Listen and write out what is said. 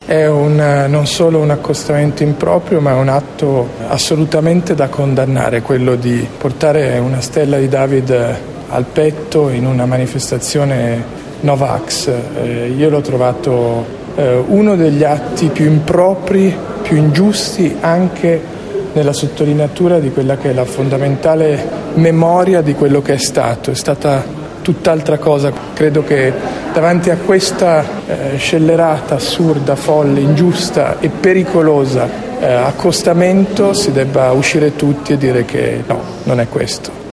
è non solo un accostamento improprio, ma è un atto assolutamente da condannare, quello di portare una stella di David al petto in una manifestazione Novax. Io l'ho trovato uno degli atti più impropri, più ingiusti, anche nella sottolineatura di quella che è la fondamentale memoria di quello che è stato. È stata tutt'altra cosa. Credo che davanti a questa scellerata, assurda, folle, ingiusta e pericolosa accostamento si debba uscire tutti e dire che no, non è questo.